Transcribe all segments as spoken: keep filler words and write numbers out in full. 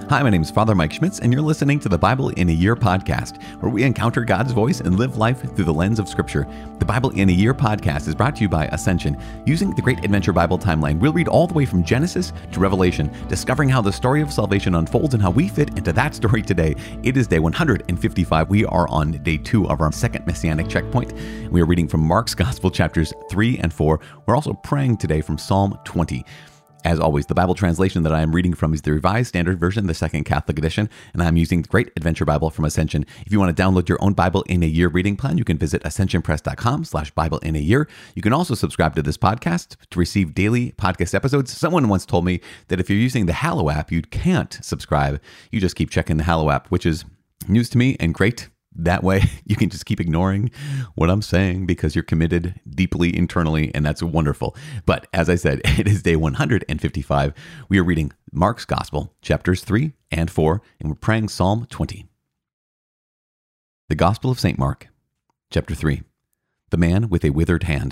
Hi, my name is Father Mike Schmitz, and you're listening to the Bible in a Year podcast, where we encounter God's voice and live life through the lens of Scripture. The Bible in a Year podcast is brought to you by Ascension. Using the Great Adventure Bible timeline, we'll read all the way from Genesis to Revelation, discovering how the story of salvation unfolds and how we fit into that story today. It is day one hundred fifty-five. We are on day two of our second Messianic checkpoint. We are reading from Mark's Gospel, chapters three and four. We're also praying today from Psalm twenty. As always, the Bible translation that I am reading from is the Revised Standard Version, the Second Catholic Edition, and I'm using the Great Adventure Bible from Ascension. If you want to download your own Bible in a Year reading plan, you can visit ascensionpress.com slash Bible in a Year. You can also subscribe to this podcast to receive daily podcast episodes. Someone once told me that if you're using the Hallow app, you can't subscribe. You just keep checking the Hallow app, which is news to me and great. That way, you can just keep ignoring what I'm saying because you're committed deeply internally, and that's wonderful. But as I said, it is day one hundred fifty-five. We are reading Mark's Gospel, chapters three and four, and we're praying Psalm twenty. The Gospel of Saint Mark, chapter three. The man with a withered hand.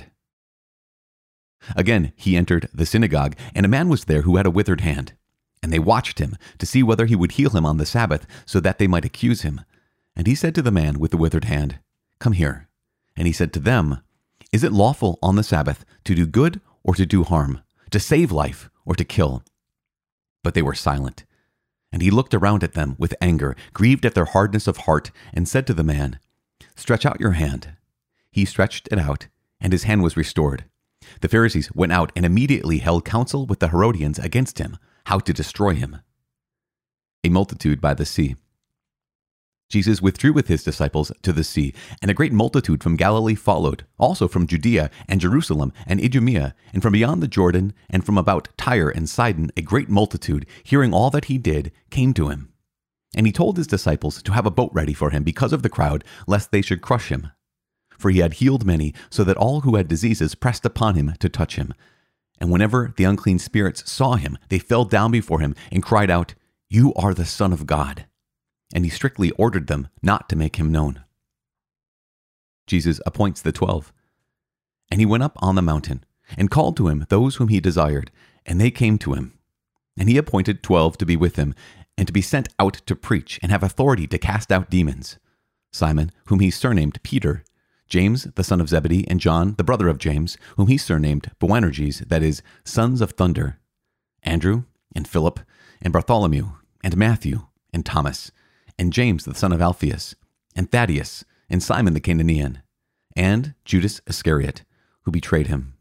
Again, he entered the synagogue, and a man was there who had a withered hand. And they watched him to see whether he would heal him on the Sabbath, so that they might accuse him. And he said to the man with the withered hand, "Come here." And he said to them, "Is it lawful on the Sabbath to do good or to do harm, to save life or to kill?" But they were silent. And he looked around at them with anger, grieved at their hardness of heart, and said to the man, "Stretch out your hand." He stretched it out, and his hand was restored. The Pharisees went out and immediately held counsel with the Herodians against him, how to destroy him. A multitude by the sea. Jesus withdrew with his disciples to the sea, and a great multitude from Galilee followed, also from Judea and Jerusalem and Idumea, and from beyond the Jordan, and from about Tyre and Sidon, a great multitude, hearing all that he did, came to him. And he told his disciples to have a boat ready for him because of the crowd, lest they should crush him. For he had healed many, so that all who had diseases pressed upon him to touch him. And whenever the unclean spirits saw him, they fell down before him and cried out, "You are the Son of God." And he strictly ordered them not to make him known. Jesus appoints the twelve. And he went up on the mountain, and called to him those whom he desired, and they came to him. And he appointed twelve to be with him, and to be sent out to preach, and have authority to cast out demons: Simon, whom he surnamed Peter, James the son of Zebedee, and John the brother of James, whom he surnamed Boanerges, that is, sons of thunder, Andrew, and Philip, and Bartholomew, and Matthew, and Thomas, and James the son of Alphaeus, and Thaddeus, and Simon the Cananean, and Judas Iscariot, who betrayed him.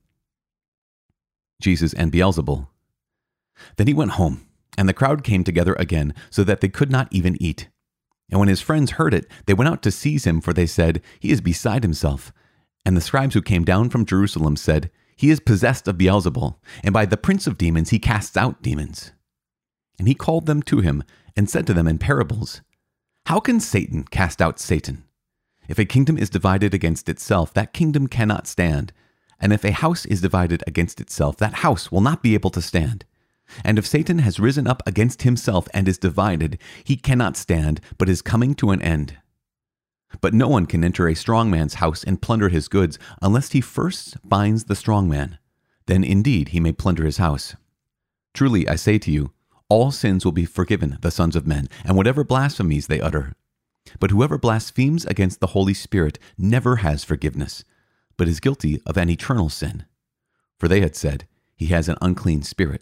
Jesus and Beelzebul. Then he went home, and the crowd came together again, so that they could not even eat. And when his friends heard it, they went out to seize him, for they said, "He is beside himself." And the scribes who came down from Jerusalem said, "He is possessed of Beelzebul, and by the prince of demons he casts out demons." And he called them to him, and said to them in parables, "How can Satan cast out Satan? If a kingdom is divided against itself, that kingdom cannot stand. And if a house is divided against itself, that house will not be able to stand. And if Satan has risen up against himself and is divided, he cannot stand, but is coming to an end. But no one can enter a strong man's house and plunder his goods, unless he first binds the strong man. Then indeed he may plunder his house. Truly I say to you, all sins will be forgiven the sons of men, and whatever blasphemies they utter. But whoever blasphemes against the Holy Spirit never has forgiveness, but is guilty of an eternal sin. For they had said, he has an unclean spirit.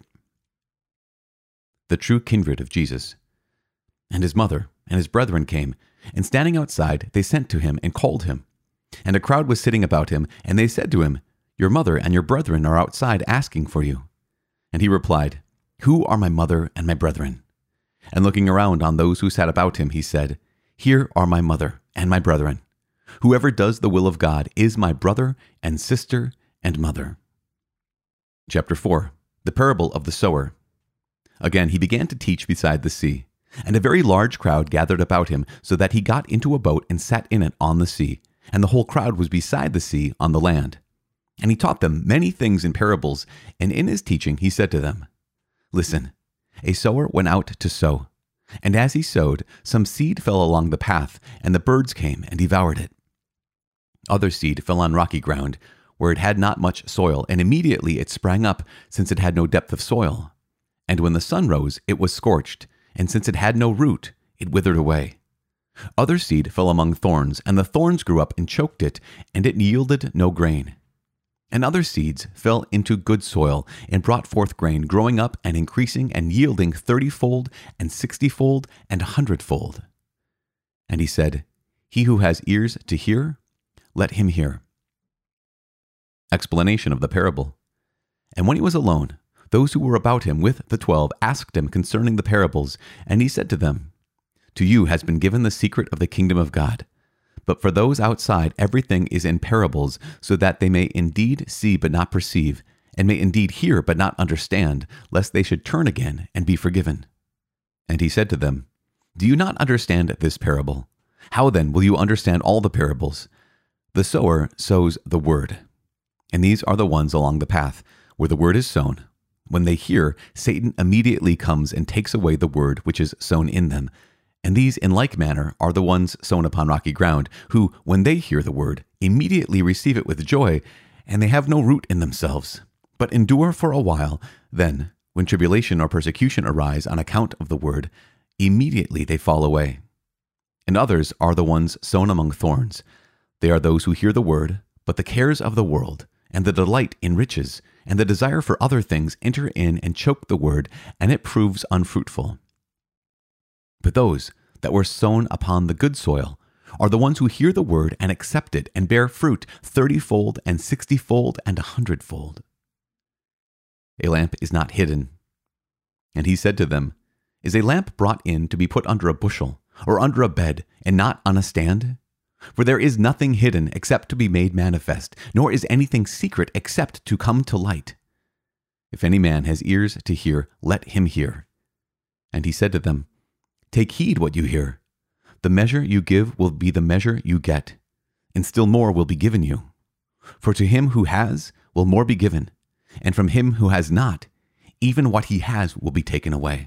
The true kindred of Jesus. And his mother and his brethren came, and standing outside, they sent to him and called him. And a crowd was sitting about him, and they said to him, "Your mother and your brethren are outside asking for you." And he replied, "Who are my mother and my brethren?" And looking around on those who sat about him, he said, "Here are my mother and my brethren. Whoever does the will of God is my brother and sister and mother." Chapter four. The parable of the sower. Again, he began to teach beside the sea, and a very large crowd gathered about him, so that he got into a boat and sat in it on the sea, and the whole crowd was beside the sea on the land. And he taught them many things in parables, and in his teaching he said to them, "Listen, a sower went out to sow, and as he sowed, some seed fell along the path, and the birds came and devoured it. Other seed fell on rocky ground, where it had not much soil, and immediately it sprang up, since it had no depth of soil. And when the sun rose, it was scorched, and since it had no root, it withered away. Other seed fell among thorns, and the thorns grew up and choked it, and it yielded no grain. And other seeds fell into good soil, and brought forth grain, growing up and increasing, and yielding thirtyfold, and sixtyfold, and a hundredfold. And he said, He who has ears to hear, let him hear. Explanation of the parable. And when he was alone, those who were about him with the twelve asked him concerning the parables, and he said to them, To you has been given the secret of the kingdom of God. But for those outside, everything is in parables, so that they may indeed see but not perceive, and may indeed hear but not understand, lest they should turn again and be forgiven. And he said to them, Do you not understand this parable? How then will you understand all the parables? The sower sows the word. And these are the ones along the path, where the word is sown. When they hear, Satan immediately comes and takes away the word which is sown in them. And these in like manner are the ones sown upon rocky ground, who, when they hear the word, immediately receive it with joy, and they have no root in themselves, but endure for a while. Then, when tribulation or persecution arise on account of the word, immediately they fall away. And others are the ones sown among thorns. They are those who hear the word, but the cares of the world, and the delight in riches, and the desire for other things enter in and choke the word, and it proves unfruitful. But those that were sown upon the good soil are the ones who hear the word and accept it and bear fruit thirtyfold and sixtyfold and a hundredfold. A lamp is not hidden. And he said to them, Is a lamp brought in to be put under a bushel, or under a bed, and not on a stand? For there is nothing hidden except to be made manifest, nor is anything secret except to come to light. If any man has ears to hear, let him hear. And he said to them, Take heed what you hear. The measure you give will be the measure you get, and still more will be given you. For to him who has will more be given, and from him who has not, even what he has will be taken away.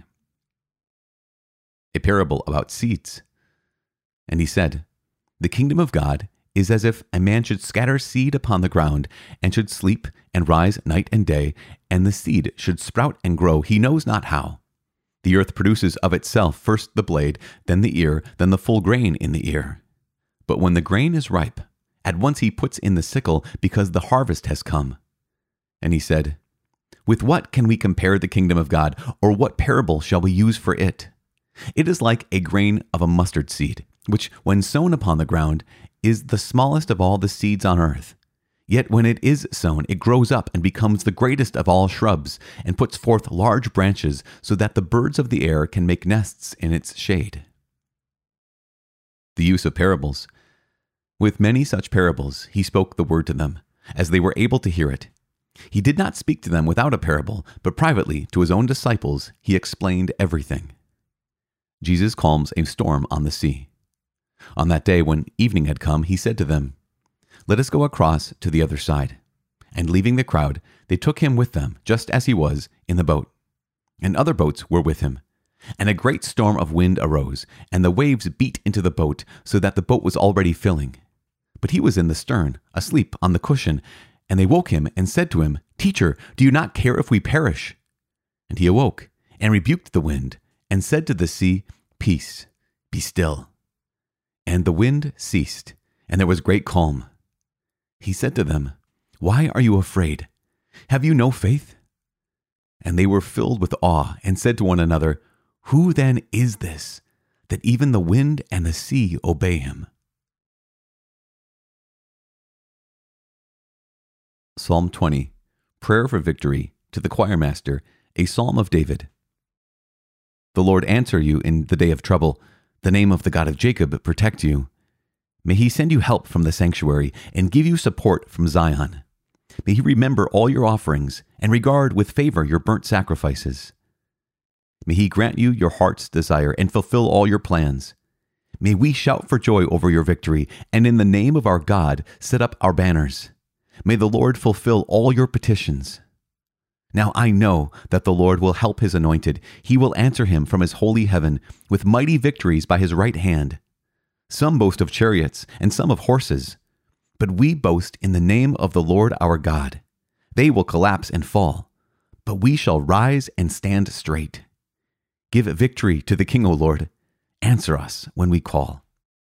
A parable about seeds. And he said, The kingdom of God is as if a man should scatter seed upon the ground, and should sleep and rise night and day, and the seed should sprout and grow, he knows not how. The earth produces of itself first the blade, then the ear, then the full grain in the ear. But when the grain is ripe, at once he puts in the sickle, because the harvest has come. And he said, With what can we compare the kingdom of God, or what parable shall we use for it? It is like a grain of a mustard seed, which, when sown upon the ground, is the smallest of all the seeds on earth. Yet when it is sown, it grows up and becomes the greatest of all shrubs, and puts forth large branches, so that the birds of the air can make nests in its shade. The use of parables. With many such parables he spoke the word to them, as they were able to hear it. He did not speak to them without a parable, but privately to his own disciples he explained everything. Jesus calms a storm on the sea. On that day when evening had come, he said to them, Let us go across to the other side. And leaving the crowd, they took him with them, just as he was, in the boat. And other boats were with him. And a great storm of wind arose, and the waves beat into the boat, so that the boat was already filling. But he was in the stern, asleep on the cushion. And they woke him and said to him, Teacher, do you not care if we perish? And he awoke, and rebuked the wind, and said to the sea, Peace, be still. And the wind ceased, and there was great calm. He said to them, Why are you afraid? Have you no faith? And they were filled with awe, and said to one another, Who then is this, that even the wind and the sea obey him? Psalm twenty, Prayer for Victory, to the choirmaster, a psalm of David. The Lord answer you in the day of trouble. The name of the God of Jacob protect you. May he send you help from the sanctuary and give you support from Zion. May he remember all your offerings and regard with favor your burnt sacrifices. May he grant you your heart's desire and fulfill all your plans. May we shout for joy over your victory, and in the name of our God set up our banners. May the Lord fulfill all your petitions. Now I know that the Lord will help his anointed. He will answer him from his holy heaven with mighty victories by his right hand. Some boast of chariots and some of horses, but we boast in the name of the Lord our God. They will collapse and fall, but we shall rise and stand straight. Give victory to the King, O Lord. Answer us when we call.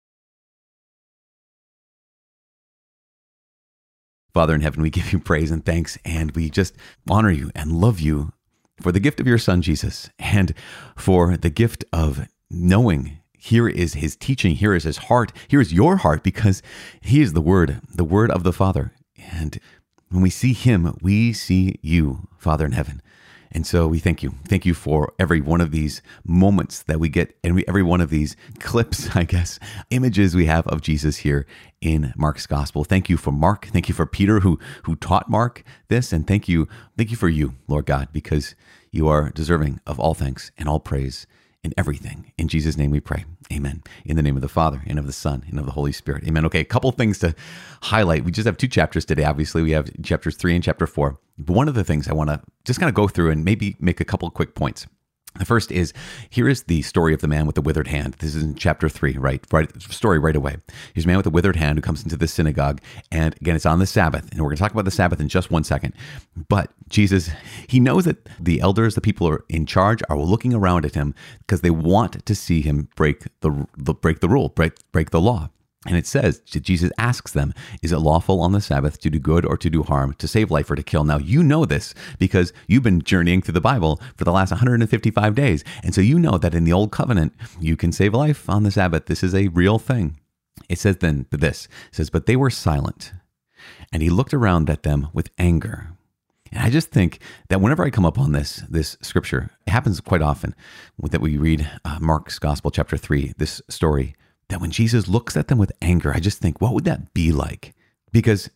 Father in heaven, we give you praise and thanks, and we just honor you and love you for the gift of your Son, Jesus, and for the gift of knowing here is his teaching, here is his heart, here is your heart, because he is the Word, the Word of the Father. And when we see him, we see you, Father in heaven. And so we thank you. Thank you for every one of these moments that we get, and every one of these clips, I guess, images we have of Jesus here in Mark's gospel. Thank you for Mark. Thank you for Peter, who who taught Mark this. And thank you, thank you for you, Lord God, because you are deserving of all thanks and all praise in everything. In Jesus' name we pray. Amen. In the name of the Father, and of the Son, and of the Holy Spirit. Amen. Okay, a couple things to highlight. We just have two chapters today. Obviously, we have chapters three and chapter four. But one of the things I want to just kind of go through and maybe make a couple quick points. The first is, here is the story of the man with the withered hand. This is in chapter three, right? Right, story right away. Here's a man with a withered hand who comes into the synagogue. And again, it's on the Sabbath. And we're going to talk about the Sabbath in just one second. But Jesus, he knows that the elders, the people who are in charge, are looking around at him because they want to see him break the, the break the rule, break break the law. And it says, Jesus asks them, is it lawful on the Sabbath to do good or to do harm, to save life or to kill? Now, you know this because you've been journeying through the Bible for the last one hundred fifty-five days. And so you know that in the Old Covenant, you can save life on the Sabbath. This is a real thing. It says then this, it says, but they were silent. And he looked around at them with anger. And I just think that whenever I come up on this, this scripture, it happens quite often that we read uh, Mark's Gospel, chapter three, this story, that when Jesus looks at them with anger, I just think, what would that be like? Because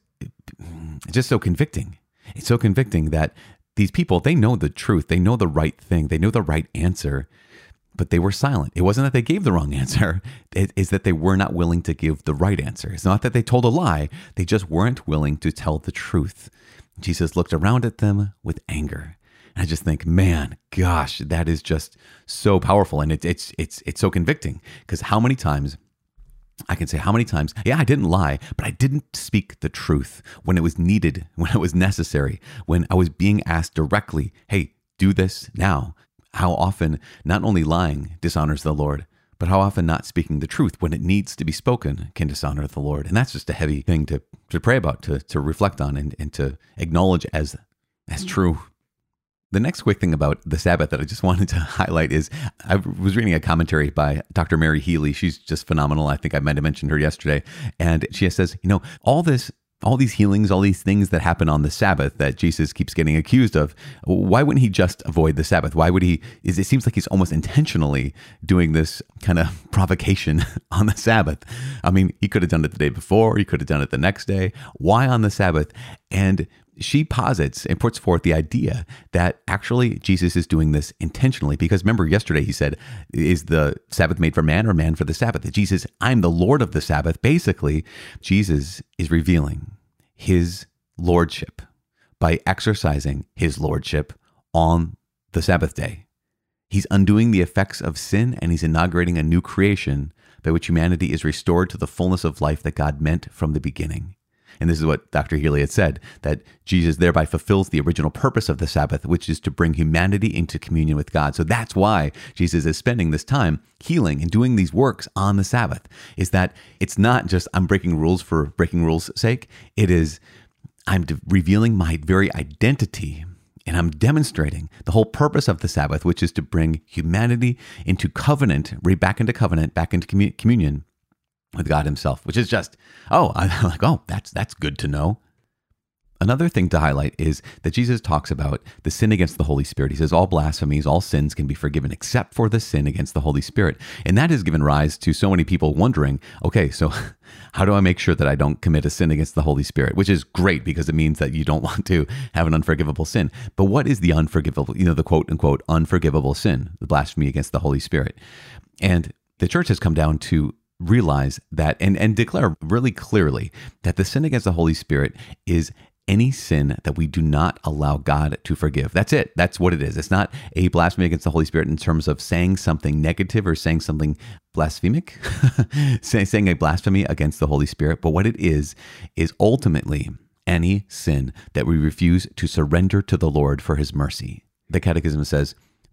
it's just so convicting. It's so convicting that these people, they know the truth. They know the right thing. They know the right answer, but they were silent. It wasn't that they gave the wrong answer. It is that they were not willing to give the right answer. It's not that they told a lie. They just weren't willing to tell the truth. Jesus looked around at them with anger. I just think, man, gosh, that is just so powerful. And it, it's it's it's so convicting, because how many times, I can say how many times, yeah, I didn't lie, but I didn't speak the truth when it was needed, when it was necessary, when I was being asked directly, hey, do this now. How often not only lying dishonors the Lord, but how often not speaking the truth when it needs to be spoken can dishonor the Lord. And that's just a heavy thing to, to pray about, to, to reflect on, and, and to acknowledge as, as true. The next quick thing about the Sabbath that I just wanted to highlight is I was reading a commentary by Doctor Mary Healy. She's just phenomenal. I think I might have mentioned her yesterday. And she says, you know, all this, all these healings, all these things that happen on the Sabbath that Jesus keeps getting accused of, why wouldn't he just avoid the Sabbath? Why would he, is it seems like he's almost intentionally doing this kind of provocation on the Sabbath. I mean, he could have done it the day before. He could have done it the next day. Why on the Sabbath? And she posits and puts forth the idea that actually Jesus is doing this intentionally, because remember yesterday he said, is the Sabbath made for man or man for the Sabbath? That Jesus, I'm the Lord of the Sabbath. Basically, Jesus is revealing his lordship by exercising his lordship on the Sabbath day. He's undoing the effects of sin, and he's inaugurating a new creation by which humanity is restored to the fullness of life that God meant from the beginning. And this is what Doctor Healy had said, that Jesus thereby fulfills the original purpose of the Sabbath, which is to bring humanity into communion with God. So that's why Jesus is spending this time healing and doing these works on the Sabbath, is that it's not just I'm breaking rules for breaking rules' sake. It is I'm revealing my very identity, and I'm demonstrating the whole purpose of the Sabbath, which is to bring humanity into covenant, right back into covenant, back into commun- communion with God himself, which is just, oh, I'm like, oh, that's that's good to know. Another thing to highlight is that Jesus talks about the sin against the Holy Spirit. He says all blasphemies, all sins can be forgiven except for the sin against the Holy Spirit. And that has given rise to so many people wondering, okay, so how do I make sure that I don't commit a sin against the Holy Spirit? Which is great, because it means that you don't want to have an unforgivable sin. But what is the unforgivable, you know, the quote unquote unforgivable sin, the blasphemy against the Holy Spirit? And the church has come down to realize that and, and declare really clearly that the sin against the Holy Spirit is any sin that we do not allow God to forgive. That's it. That's what it is. It's not a blasphemy against the Holy Spirit in terms of saying something negative or saying something blasphemic, Say, saying a blasphemy against the Holy Spirit. But what it is, is ultimately any sin that we refuse to surrender to the Lord for his mercy. The Catechism says,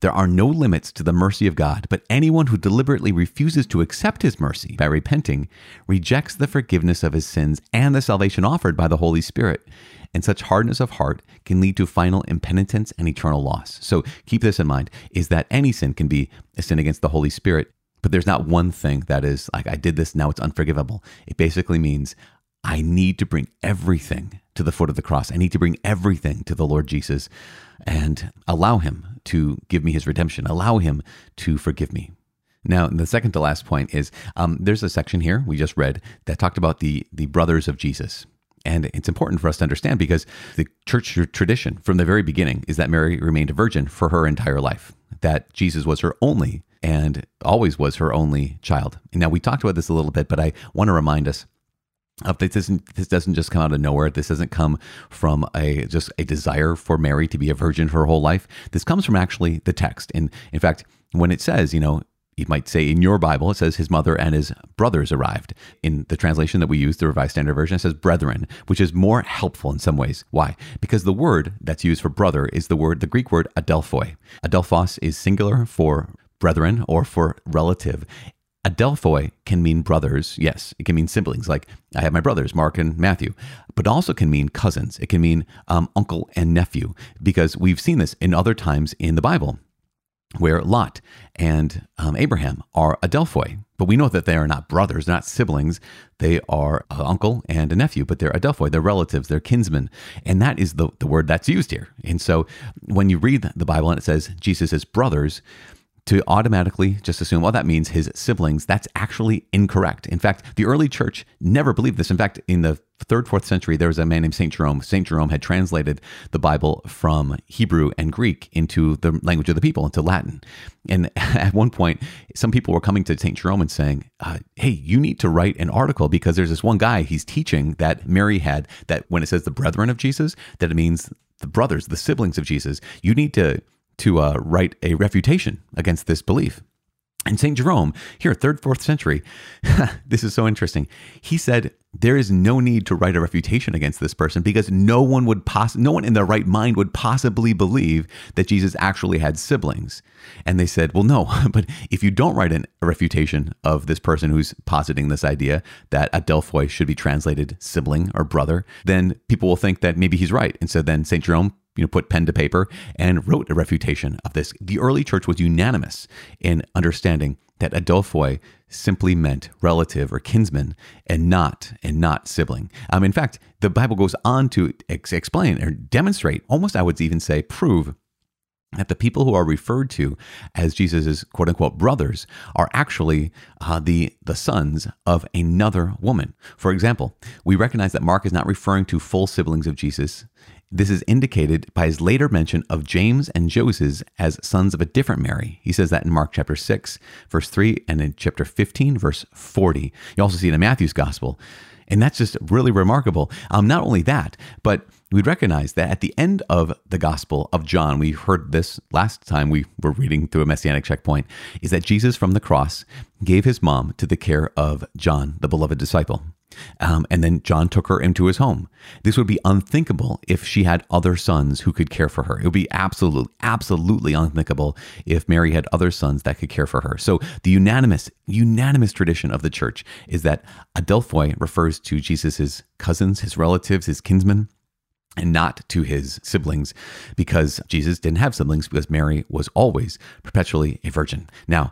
There are no limits to the mercy of God, but anyone who deliberately refuses to accept his mercy by repenting rejects the forgiveness of his sins and the salvation offered by the Holy Spirit. And such hardness of heart can lead to final impenitence and eternal loss. So keep this in mind, is that any sin can be a sin against the Holy Spirit, but there's not one thing that is like, I did this, now it's unforgivable. It basically means I need to bring everything to the foot of the cross. I need to bring everything to the Lord Jesus and allow him to give me his redemption, allow him to forgive me. Now, the second to last point is um, there's a section here we just read that talked about the, the brothers of Jesus. And it's important for us to understand because the church tradition from the very beginning is that Mary remained a virgin for her entire life, that Jesus was her only and always was her only child. And now we talked about this a little bit, but I want to remind us of this doesn't, this doesn't just come out of nowhere. This doesn't come from a just a desire for Mary to be a virgin for her whole life. This comes from actually the text. And in fact, when it says, you know, you might say in your Bible, it says his mother and his brothers arrived. In the translation that we use, the Revised Standard Version, it says brethren, which is more helpful in some ways. Why? Because the word that's used for brother is the word, the Greek word adelphoi. Adelphos is singular for brethren or for relative. Adelphoi can mean brothers. Yes, it can mean siblings. Like I have my brothers, Mark and Matthew, but also can mean cousins. It can mean um, uncle and nephew, because we've seen this in other times in the Bible where Lot and um, Abraham are adelphoi. But we know that they are not brothers, not siblings. They are an uncle and a nephew, but they're adelphoi, they're relatives, they're kinsmen. And that is the, the word that's used here. And so when you read the Bible and it says Jesus' brothers, to automatically just assume, well, that means his siblings, that's actually incorrect. In fact, the early church never believed this. In fact, in the third, fourth century, there was a man named Saint Jerome. Saint Jerome had translated the Bible from Hebrew and Greek into the language of the people, into Latin. And at one point, some people were coming to Saint Jerome and saying, uh, hey, you need to write an article because there's this one guy, he's teaching that Mary had, that when it says the brethren of Jesus, that it means the brothers, the siblings of Jesus. You need to to uh, write a refutation against this belief. And Saint Jerome, here, third, fourth century, this is so interesting. He said, there is no need to write a refutation against this person because no one would poss- no one in their right mind would possibly believe that Jesus actually had siblings. And they said, well, no, but if you don't write an, a refutation of this person who's positing this idea that adelphoi should be translated sibling or brother, then people will think that maybe he's right. And so then Saint Jerome you know, put pen to paper and wrote a refutation of this. The early church was unanimous in understanding that adelphoi simply meant relative or kinsman and not and not sibling. Um, in fact, the Bible goes on to ex- explain or demonstrate, almost I would even say prove, that the people who are referred to as Jesus's quote unquote brothers are actually uh, the, the sons of another woman. For example, we recognize that Mark is not referring to full siblings of Jesus. This is indicated by his later mention of James and Joses as sons of a different Mary. He says that in Mark chapter six, verse three, and in chapter fifteen, verse forty. You also see it in Matthew's gospel. And that's just really remarkable. Um, not only that, but we recognize that at the end of the Gospel of John, we heard this last time we were reading through a Messianic checkpoint, is that Jesus from the cross gave his mom to the care of John, the beloved disciple. Um, and then John took her into his home. This would be unthinkable if she had other sons who could care for her. It would be absolutely, absolutely unthinkable if Mary had other sons that could care for her. So the unanimous, unanimous tradition of the church is that adelphoi refers to Jesus's cousins, his relatives, his kinsmen, and not to his siblings, because Jesus didn't have siblings because Mary was always perpetually a virgin. Now,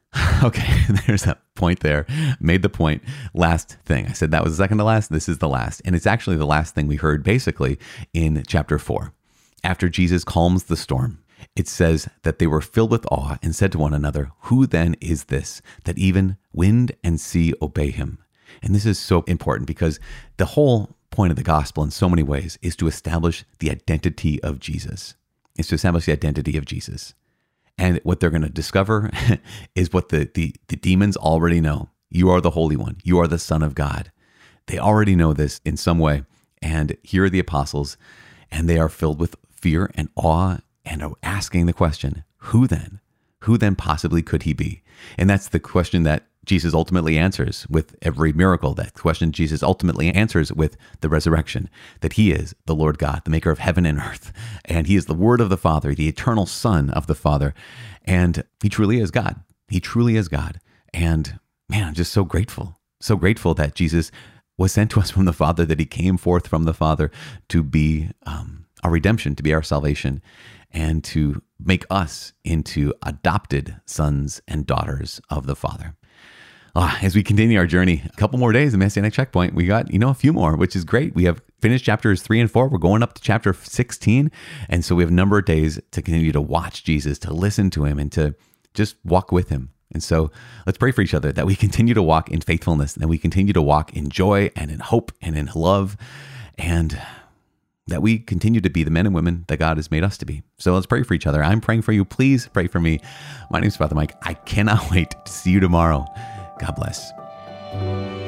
okay, there's that point there. Made the point. Last thing. I said that was the second to last. This is the last. And it's actually the last thing we heard basically in chapter four. After Jesus calms the storm, it says that they were filled with awe and said to one another, who then is this that even wind and sea obey him? And this is so important because the whole point of the gospel in so many ways is to establish the identity of Jesus. It's to establish the identity of Jesus. And what they're going to discover is what the, the, the demons already know. You are the Holy One. You are the Son of God. They already know this in some way. And here are the apostles, and they are filled with fear and awe and are asking the question, who then? Who then possibly could he be? And that's the question that Jesus ultimately answers with every miracle. That question Jesus ultimately answers with the resurrection, that he is the Lord God, the maker of heaven and earth. And he is the Word of the Father, the eternal Son of the Father. And he truly is God. He truly is God. And man, I'm just so grateful, so grateful that Jesus was sent to us from the Father, that he came forth from the Father to be um, our redemption, to be our salvation, and to make us into adopted sons and daughters of the Father. Ah, as we continue our journey, a couple more days of Messianic Checkpoint, we got, you know, a few more, which is great. We have finished chapters three and four. We're going up to chapter sixteen. And so we have a number of days to continue to watch Jesus, to listen to him, and to just walk with him. And so let's pray for each other that we continue to walk in faithfulness, and that we continue to walk in joy and in hope and in love, and that we continue to be the men and women that God has made us to be. So let's pray for each other. I'm praying for you. Please pray for me. My name is Father Mike. I cannot wait to see you tomorrow. God bless.